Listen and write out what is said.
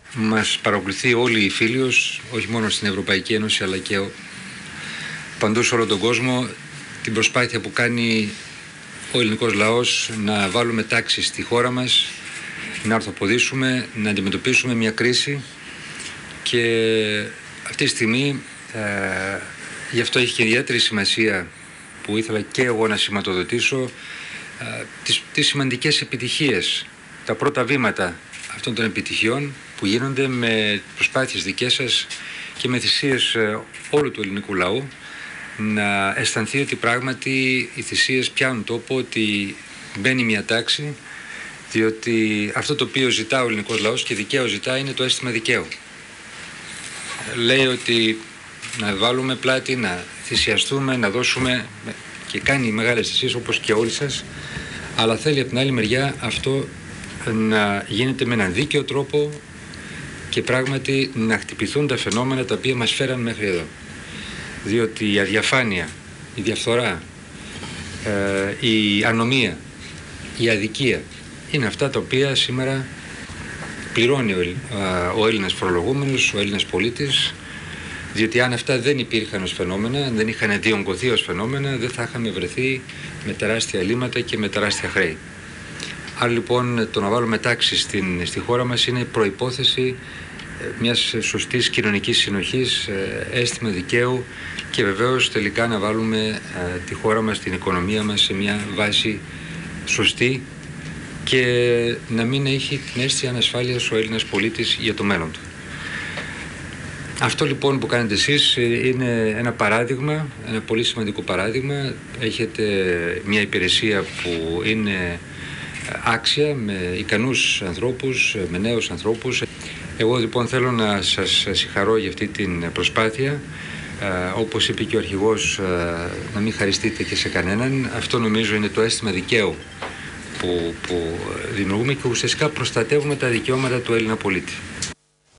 μας παρακολουθεί όλη η Φίλιος, όχι μόνο στην Ευρωπαϊκή Ένωση αλλά και παντού σε όλο τον κόσμο, την προσπάθεια που κάνει ο ελληνικός λαός να βάλουμε τάξη στη χώρα μας, να ορθοποδήσουμε, να αντιμετωπίσουμε μια κρίση, και αυτή τη στιγμή γι' αυτό έχει και ιδιαίτερη σημασία που ήθελα και εγώ να σηματοδοτήσω τις σημαντικές επιτυχίες, τα πρώτα βήματα αυτών των επιτυχιών που γίνονται με προσπάθειες δικές σας και με θυσίες όλου του ελληνικού λαού, να αισθανθεί ότι πράγματι οι θυσίες πιάνουν τόπο, ότι μπαίνει μια τάξη, διότι αυτό το οποίο ζητά ο ελληνικός λαός και δικαίως ζητά είναι το αίσθημα δικαίου. Λέει ότι να βάλουμε πλάτη, να θυσιαστούμε, να δώσουμε, και κάνει μεγάλες θυσίες όπως και όλοι σας, αλλά θέλει από την άλλη μεριά αυτό να γίνεται με έναν δίκαιο τρόπο και πράγματι να χτυπηθούν τα φαινόμενα τα οποία μας φέραν μέχρι εδώ. Διότι η αδιαφάνεια, η διαφθορά, η ανομία, η αδικία είναι αυτά τα οποία σήμερα πληρώνει ο Έλληνας φορολογούμενος, ο Έλληνας πολίτης, διότι αν αυτά δεν υπήρχαν ως φαινόμενα, δεν είχαν διονγκωθεί ως φαινόμενα, δεν θα είχαμε βρεθεί με τεράστια ελλείμματα και με τεράστια χρέη. Άρα λοιπόν το να βάλουμε τάξη στη χώρα μας είναι προϋπόθεση μιας σωστής κοινωνικής συνοχής, αίσθημα δικαίου και βεβαίως τελικά να βάλουμε τη χώρα μας, την οικονομία μας σε μια βάση σωστή και να μην έχει την αίσθηση ανασφάλειας ο Έλληνας πολίτης για το μέλλον του. Αυτό λοιπόν που κάνετε εσείς είναι ένα παράδειγμα, ένα πολύ σημαντικό παράδειγμα. Έχετε μια υπηρεσία που είναι άξια, με ικανούς ανθρώπους, με νέους ανθρώπους. Εγώ λοιπόν θέλω να σας συγχαρώ για αυτή την προσπάθεια. Όπως είπε και ο αρχηγός, να μην χαριστείτε και σε κανέναν. Αυτό νομίζω είναι το αίσθημα δικαίου που δημιουργούμε και ουσιαστικά προστατεύουμε τα δικαιώματα του Έλληνα πολίτη.